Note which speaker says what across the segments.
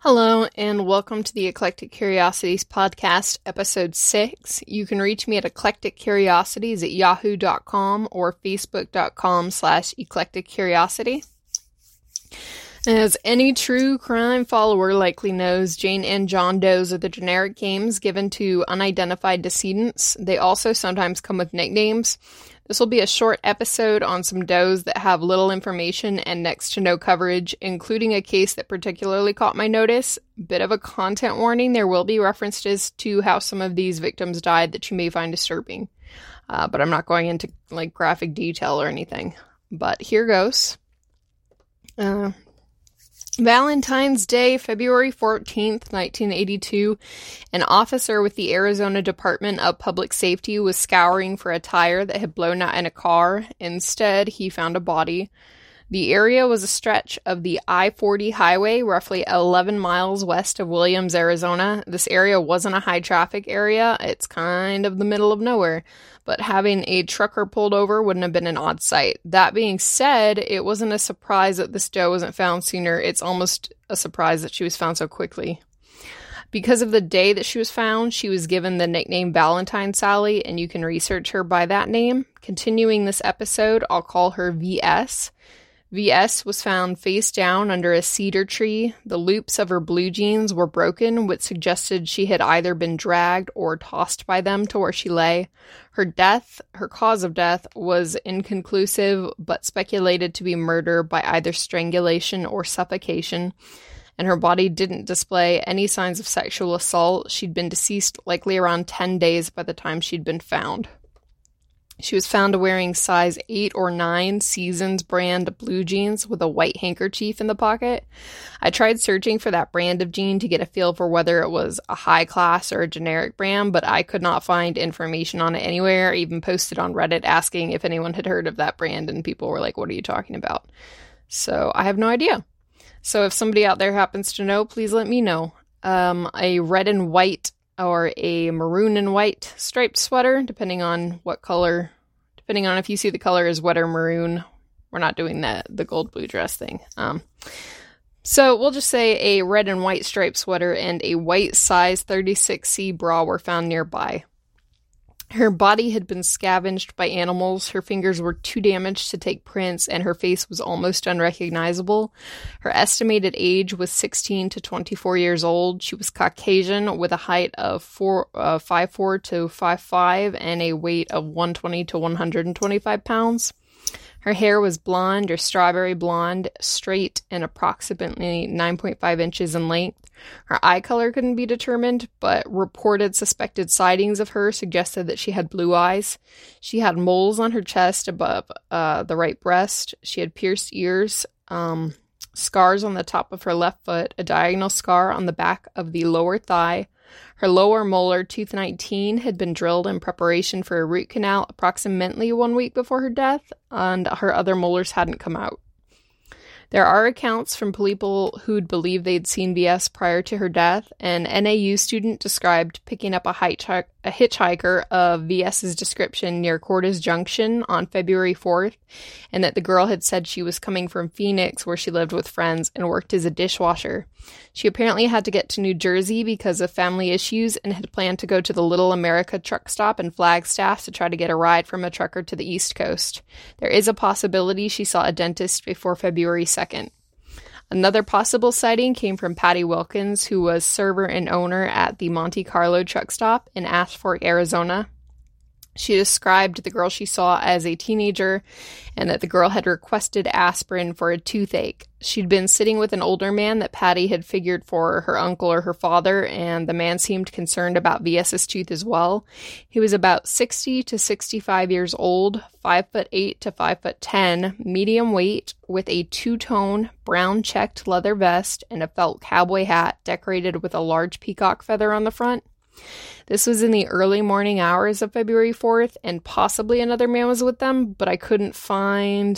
Speaker 1: Hello, and welcome to the Eclectic Curiosities Podcast, Episode 6. You can reach me at eclecticcuriosities at yahoo.com or facebook.com/eclecticcuriosity. As any true crime follower likely knows, Jane and John Does are the generic names given to unidentified decedents. They also sometimes come with nicknames. This will be a short episode on some does that have little information and next to no coverage, including a case that particularly caught my notice. Bit of a content warning, there will be references to how some of these victims died that you may find disturbing. But I'm not going into graphic detail or anything. But here goes. Valentine's Day, February 14th, 1982, an officer with the Arizona Department of Public Safety was scouring for a tire that had blown out in a car. Instead, he found a body. The area was a stretch of the I-40 highway, roughly 11 miles west of Williams, Arizona. This area wasn't a high-traffic area. It's kind of the middle of nowhere. But having a trucker pulled over wouldn't have been an odd sight. That being said, it wasn't a surprise that this doe wasn't found sooner. It's almost a surprise that she was found so quickly. Because of the day that she was found, she was given the nickname Valentine Sally, and you can research her by that name. Continuing this episode, I'll call her VS. VS was found face down under a cedar tree. The loops of her blue jeans were broken, which suggested she had either been dragged or tossed by them to where she lay. Her cause of death, was inconclusive, but speculated to be murder by either strangulation or suffocation, and her body didn't display any signs of sexual assault. She'd been deceased likely around 10 days by the time she'd been found. She was found wearing size 8 or 9 Seasons brand blue jeans with a white handkerchief in the pocket. I tried searching for that brand of jean to get a feel for whether it was a high class or a generic brand, but I could not find information on it anywhere. I even posted on Reddit asking if anyone had heard of that brand, and people were like, "What are you talking about?" So I have no idea. So if somebody out there happens to know, please let me know. A red and white or a maroon and white striped sweater, depending on what color, depending on if you see the color is wet or maroon. We're not doing the gold blue dress thing. So we'll just say a red and white striped sweater and a white size 36C bra were found nearby. Her body had been scavenged by animals, her fingers were too damaged to take prints, and her face was almost unrecognizable. Her estimated age was 16 to 24 years old. She was Caucasian with a height of 5'4" to 5'5", and a weight of 120 to 125 pounds. Her hair was blonde or strawberry blonde, straight, and approximately 9.5 inches in length. Her eye color couldn't be determined, but reported suspected sightings of her suggested that she had blue eyes. She had moles on her chest above the right breast. She had pierced ears, scars on the top of her left foot, a diagonal scar on the back of the lower thigh. Her lower molar, tooth 19, had been drilled in preparation for a root canal approximately 1 week before her death, and her other molars hadn't come out. There are accounts from people who'd believe they'd seen VS prior to her death. An NAU student described picking up a hitchhiker of VS's description near Cordes Junction on February 4th, and that the girl had said she was coming from Phoenix, where she lived with friends and worked as a dishwasher. She apparently had to get to New Jersey because of family issues and had planned to go to the Little America truck stop in Flagstaff to try to get a ride from a trucker to the East Coast. There is a possibility she saw a dentist before February 2nd. Another possible sighting came from Patty Wilkins, who was server and owner at the Monte Carlo truck stop in Ashford, Arizona. She described the girl she saw as a teenager and that the girl had requested aspirin for a toothache. She'd been sitting with an older man that Patty had figured for her uncle or her father, and the man seemed concerned about VS's tooth as well. He was about 60 to 65 years old, 5'8" to 5'10", medium weight, with a two-tone brown checked leather vest and a felt cowboy hat decorated with a large peacock feather on the front. This was in the early morning hours of February 4th, and possibly another man was with them, but I couldn't find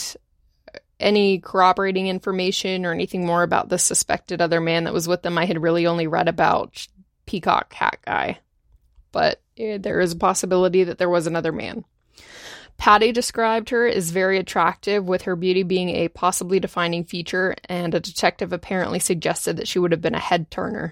Speaker 1: any corroborating information or anything more about the suspected other man that was with them. I had really only read about Peacock Hat Guy, but there is a possibility that there was another man. Patty described her as very attractive, with her beauty being a possibly defining feature, and a detective apparently suggested that she would have been a head-turner.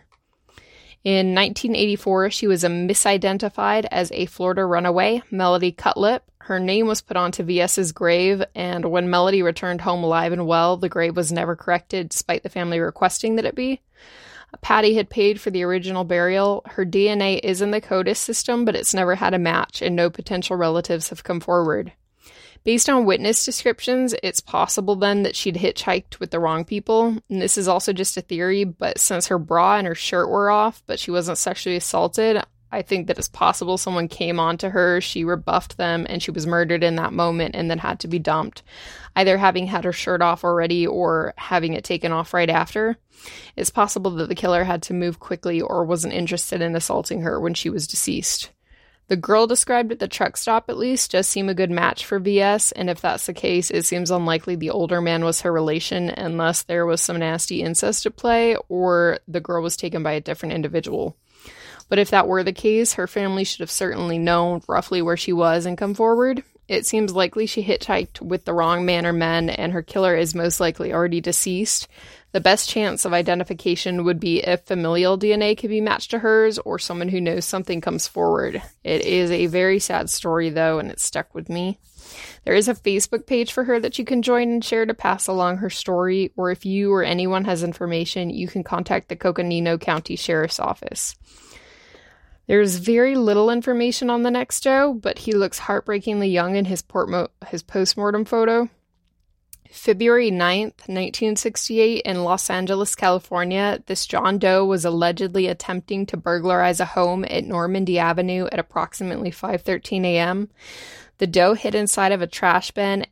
Speaker 1: In 1984, she was misidentified as a Florida runaway, Melody Cutlip. Her name was put onto VS's grave, and when Melody returned home alive and well, the grave was never corrected, despite the family requesting that it be. Patty had paid for the original burial. Her DNA is in the CODIS system, but it's never had a match, and no potential relatives have come forward. Based on witness descriptions, it's possible then that she'd hitchhiked with the wrong people. And this is also just a theory, but since her bra and her shirt were off, but she wasn't sexually assaulted, I think that it's possible someone came onto her, she rebuffed them, and she was murdered in that moment and then had to be dumped, either having had her shirt off already or having it taken off right after. It's possible that the killer had to move quickly or wasn't interested in assaulting her when she was deceased. The girl described at the truck stop, at least, does seem a good match for VS, and if that's the case, it seems unlikely the older man was her relation unless there was some nasty incest at play or the girl was taken by a different individual. But if that were the case, her family should have certainly known roughly where she was and come forward. It seems likely she hitchhiked with the wrong man or men, and her killer is most likely already deceased. The best chance of identification would be if familial DNA could be matched to hers or someone who knows something comes forward. It is a very sad story, though, and it stuck with me. There is a Facebook page for her that you can join and share to pass along her story, or if you or anyone has information, you can contact the Coconino County Sheriff's Office. There's very little information on the next Joe, but he looks heartbreakingly young in his postmortem photo. February 9th, 1968, in Los Angeles, California, this John Doe was allegedly attempting to burglarize a home at Normandy Avenue at approximately 5:13 a.m. The Doe hid inside of a trash bin.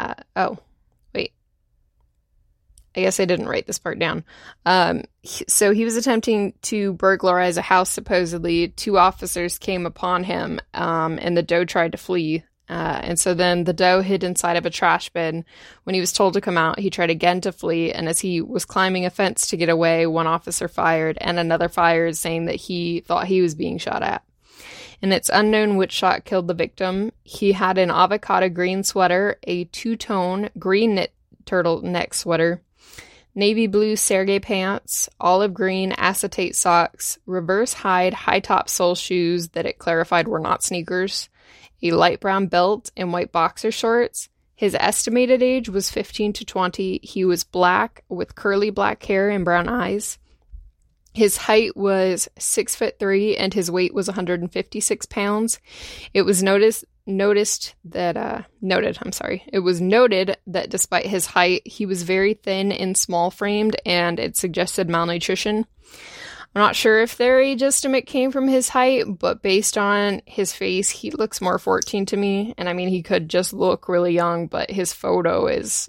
Speaker 1: I guess I didn't write this part down. So he was attempting to burglarize a house, supposedly. Two officers came upon him, and the Doe tried to flee. And so then the Doe hid inside of a trash bin. When he was told to come out, he tried again to flee, and as he was climbing a fence to get away, one officer fired, and another fired, saying that he thought he was being shot at. And it's unknown which shot killed the victim. He had an avocado green sweater, a two-tone green knit turtleneck sweater, navy blue Sergei pants, olive green acetate socks, reverse hide high-top sole shoes that it clarified were not sneakers, a light brown belt, and white boxer shorts. His estimated age was 15 to 20. He was black with curly black hair and brown eyes. His height was 6'3", and his weight was 156 pounds. It was noted that despite his height, he was very thin and small-framed, and it suggested malnutrition. I'm not sure if their age estimate came from his height, but based on his face, he looks more 14 to me. And I mean, he could just look really young, but his photo is,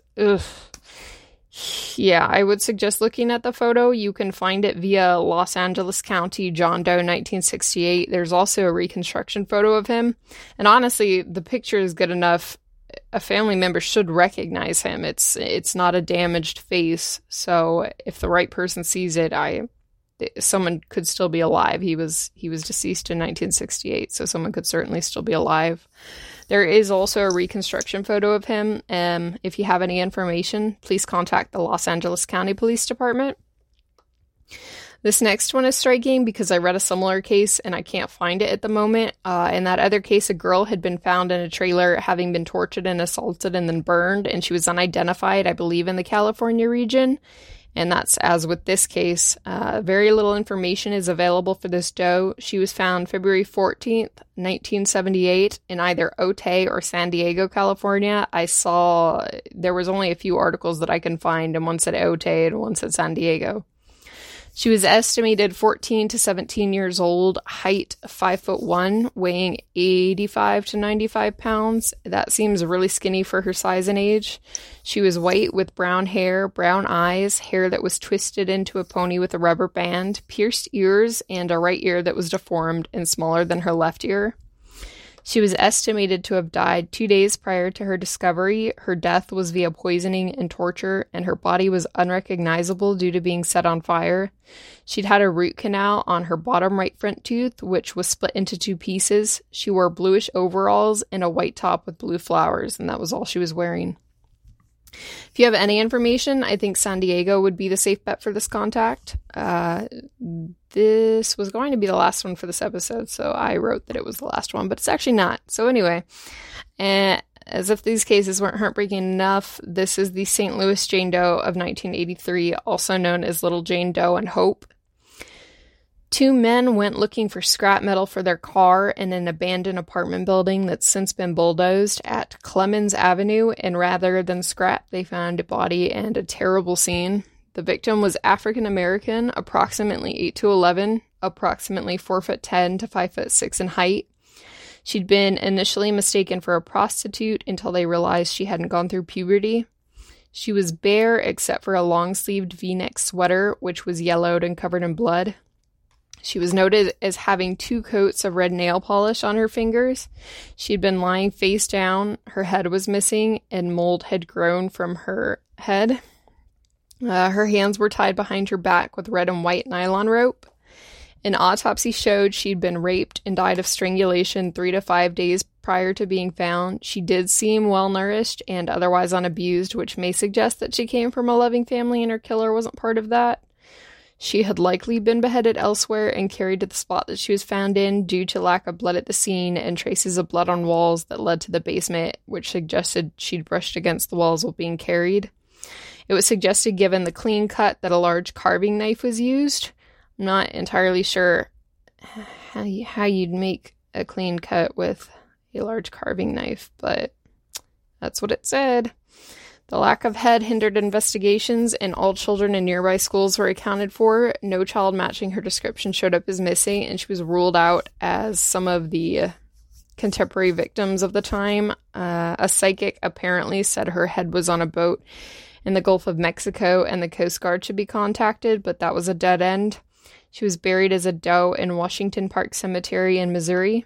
Speaker 1: Yeah, I would suggest looking at the photo. You can find it via Los Angeles County, John Doe, 1968. There's also a reconstruction photo of him. And honestly, the picture is good enough. A family member should recognize him. It's not a damaged face. So if the right person sees it, someone could still be alive. He was deceased in 1968, so someone could certainly still be alive. There is also a reconstruction photo of him. If you have any information, please contact the Los Angeles County Police Department. This next one is striking because I read a similar case and I can't find it at the moment. In that other case, a girl had been found in a trailer having been tortured and assaulted and then burned, and she was unidentified, I believe, in the California region. And that's as with this case. Very little information is available for this Doe. She was found February 14th, 1978 in either Otay or San Diego, California. I saw there was only a few articles that I can find, and one said Otay and one said San Diego. She was estimated 14 to 17 years old, height 5'1", weighing 85 to 95 pounds. That seems really skinny for her size and age. She was white with brown hair, brown eyes, hair that was twisted into a pony with a rubber band, pierced ears, and a right ear that was deformed and smaller than her left ear. She was estimated to have died 2 days prior to her discovery. Her death was via poisoning and torture, and her body was unrecognizable due to being set on fire. She'd had a root canal on her bottom right front tooth, which was split into 2 pieces. She wore bluish overalls and a white top with blue flowers, and that was all she was wearing. If you have any information, I think San Diego would be the safe bet for this contact. This was going to be the last one for this episode, so I wrote that it was the last one, but it's actually not. So anyway, as if these cases weren't heartbreaking enough, this is the St. Louis Jane Doe of 1983, also known as Little Jane Doe and Hope. 2 men went looking for scrap metal for their car in an abandoned apartment building that's since been bulldozed at Clemens Avenue, and rather than scrap, they found a body and a terrible scene. The victim was African American, approximately 8 to 11, approximately 4'10" to 5'6" in height. She'd been initially mistaken for a prostitute until they realized she hadn't gone through puberty. She was bare except for a long-sleeved V-neck sweater, which was yellowed and covered in blood. She was noted as having 2 coats of red nail polish on her fingers. She'd been lying face down, her head was missing, and mold had grown from her head. Her hands were tied behind her back with red and white nylon rope. An autopsy showed she'd been raped and died of strangulation 3 to 5 days prior to being found. She did seem well-nourished and otherwise unabused, which may suggest that she came from a loving family and her killer wasn't part of that. She had likely been beheaded elsewhere and carried to the spot that she was found in due to lack of blood at the scene and traces of blood on walls that led to the basement, which suggested she'd brushed against the walls while being carried. It was suggested, given the clean cut, that a large carving knife was used. I'm not entirely sure how you'd make a clean cut with a large carving knife, but that's what it said. The lack of head hindered investigations, and all children in nearby schools were accounted for. No child matching her description showed up as missing, and she was ruled out as some of the contemporary victims of the time. A psychic apparently said her head was on a boat in the Gulf of Mexico, and the Coast Guard should be contacted, but that was a dead end. She was buried as a doe in Washington Park Cemetery in Missouri.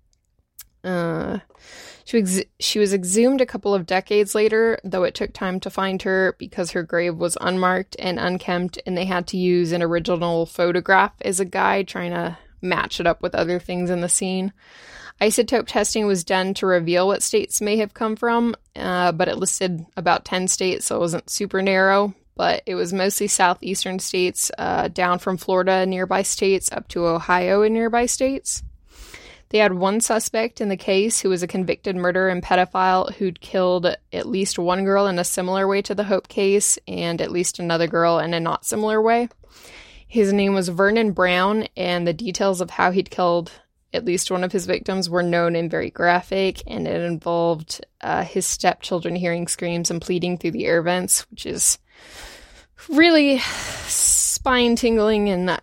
Speaker 1: She was exhumed a couple of decades later, though it took time to find her because her grave was unmarked and unkempt, and they had to use an original photograph as a guide, trying to match it up with other things in the scene. Isotope testing was done to reveal what states may have come from, but it listed about 10 states, so it wasn't super narrow, but it was mostly southeastern states, down from Florida and nearby states, up to Ohio and nearby states. They had 1 suspect in the case who was a convicted murderer and pedophile who'd killed at least 1 girl in a similar way to the Hope case and at least another girl in a not similar way. His name was Vernon Brown, and the details of how he'd killed at least one of his victims were known and very graphic, and it involved his stepchildren hearing screams and pleading through the air vents, which is really spine-tingling, and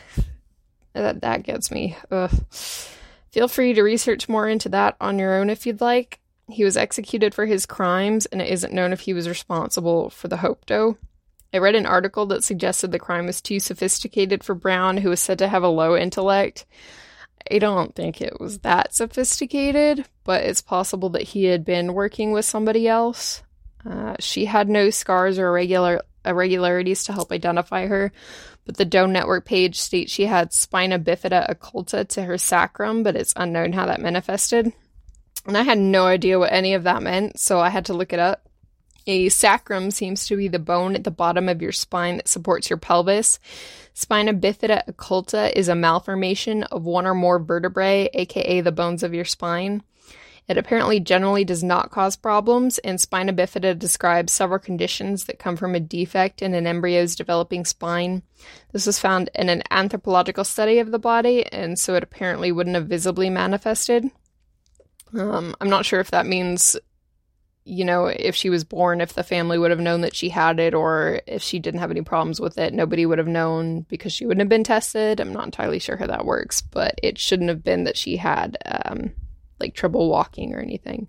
Speaker 1: that gets me. Ugh. Feel free to research more into that on your own if you'd like. He was executed for his crimes, and it isn't known if he was responsible for the Hope Doe. I read an article that suggested the crime was too sophisticated for Brown, who was said to have a low intellect. I don't think it was that sophisticated, but it's possible that he had been working with somebody else. She had no scars or irregularities to help identify her, but the Doe Network page states she had spina bifida occulta to her sacrum, but it's unknown how that manifested. And I had no idea what any of that meant, so I had to look it up. A sacrum seems to be the bone at the bottom of your spine that supports your pelvis. Spina bifida occulta is a malformation of one or more vertebrae, aka the bones of your spine. It apparently generally does not cause problems, and spina bifida describes several conditions that come from a defect in an embryo's developing spine. This was found in an anthropological study of the body, and so it apparently wouldn't have visibly manifested. I'm not sure if that means, you know, if she was born, if the family would have known that she had it, or if she didn't have any problems with it, nobody would have known because she wouldn't have been tested. I'm not entirely sure how that works, but it shouldn't have been that she had like trouble walking or anything.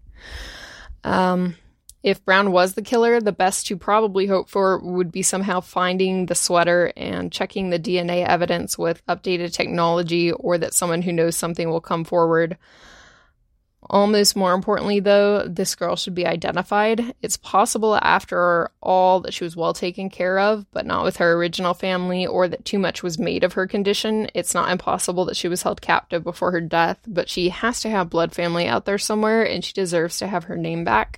Speaker 1: If Brown was the killer, the best to probably hope for would be somehow finding the sweater and checking the DNA evidence with updated technology, or that someone who knows something will come forward. Almost more importantly, though, this girl should be identified. It's possible after all that she was well taken care of, but not with her original family, or that too much was made of her condition. It's not impossible that she was held captive before her death, but she has to have blood family out there somewhere, and she deserves to have her name back.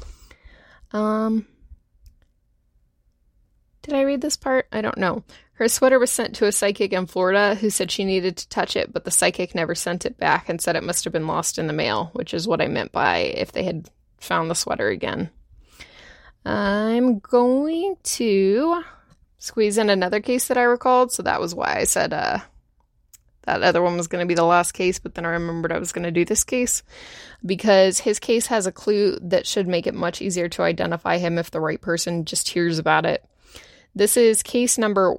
Speaker 1: Did I read this part? I don't know. Her sweater was sent to a psychic in Florida who said she needed to touch it, but the psychic never sent it back and said it must have been lost in the mail, which is what I meant by if they had found the sweater again. I'm going to squeeze in another case that I recalled, so that was why I said that other one was going to be the last case, but then I remembered I was going to do this case, because his case has a clue that should make it much easier to identify him if the right person just hears about it. This is case number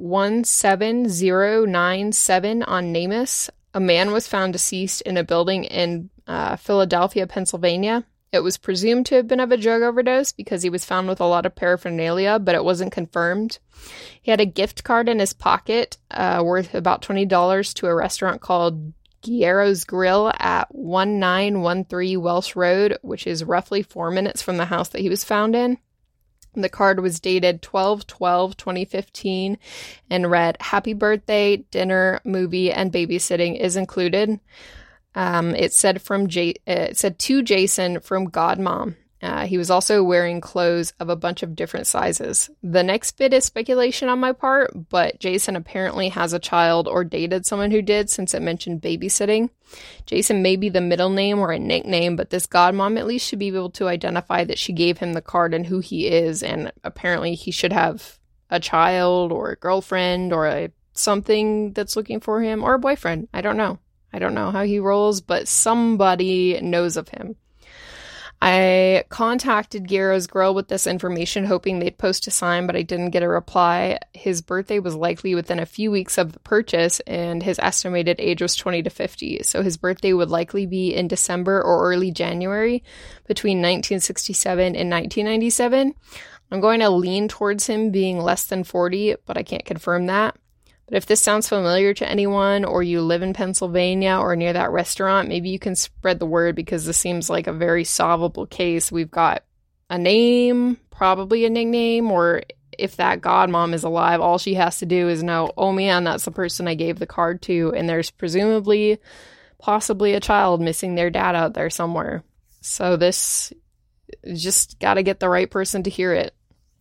Speaker 1: 17097 on NamUs. A man was found deceased in a building in Philadelphia, Pennsylvania. It was presumed to have been of a drug overdose because he was found with a lot of paraphernalia, but it wasn't confirmed. He had a gift card in his pocket worth about $20 to a restaurant called Guerrero's Grill at 1913 Welsh Road, which is roughly 4 minutes from the house that he was found in. The card was dated 12/12/2015 and read, "Happy birthday, dinner, movie, and babysitting is included." It said to Jason from Godmom. He was also wearing clothes of a bunch of different sizes. The next bit is speculation on my part, but Jason apparently has a child or dated someone who did, since it mentioned babysitting. Jason may be the middle name or a nickname, but this Godmom at least should be able to identify that she gave him the card and who he is, and apparently he should have a child or a girlfriend or something that's looking for him, or a boyfriend. I don't know how he rolls, but somebody knows of him. I contacted Guerrero's Grill with this information, hoping they'd post a sign, but I didn't get a reply. His birthday was likely within a few weeks of the purchase, and his estimated age was 20 to 50, so his birthday would likely be in December or early January between 1967 and 1997. I'm going to lean towards him being less than 40, but I can't confirm that. But if this sounds familiar to anyone, or you live in Pennsylvania or near that restaurant, maybe you can spread the word, because this seems like a very solvable case. We've got a name, probably a nickname, or if that Godmom is alive, all she has to do is know, oh man, that's the person I gave the card to, and there's presumably, possibly a child missing their dad out there somewhere. So this, just got to get the right person to hear it.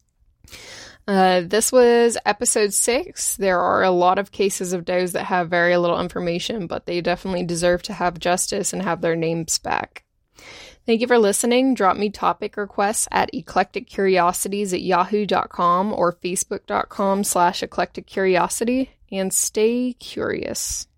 Speaker 1: This was episode 6. There are a lot of cases of does that have very little information, but they definitely deserve to have justice and have their names back. Thank you for listening. Drop me topic requests at eclecticcuriosities@yahoo.com or facebook.com/eclecticcuriosity, and stay curious.